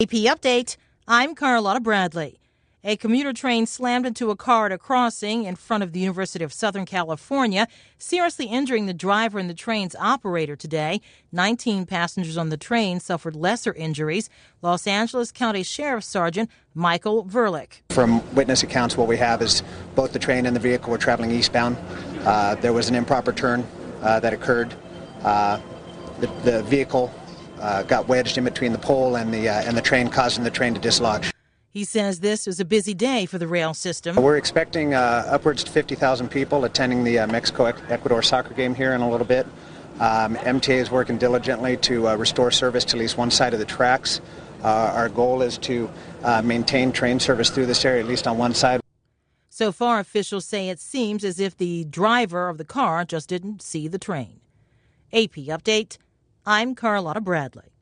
AP Update, I'm Carlotta Bradley. A commuter train slammed into a car at a crossing in front of the University of Southern California, seriously injuring the driver and the train's operator today. 19 passengers on the train suffered lesser injuries. Los Angeles County Sheriff Sergeant Michael Verlick. From witness accounts, what we have is both the train and the vehicle were traveling eastbound. There was an improper turn that occurred. The vehicle got wedged in between the pole and the train, causing the train to dislodge. He says this is a busy day for the rail system. We're expecting upwards to 50,000 people attending the Mexico-Ecuador soccer game here in a little bit. MTA is working diligently to restore service to at least one side of the tracks. Our goal is to maintain train service through this area, at least on one side. So far, officials say it seems as if the driver of the car just didn't see the train. AP Update, I'm Carlotta Bradley.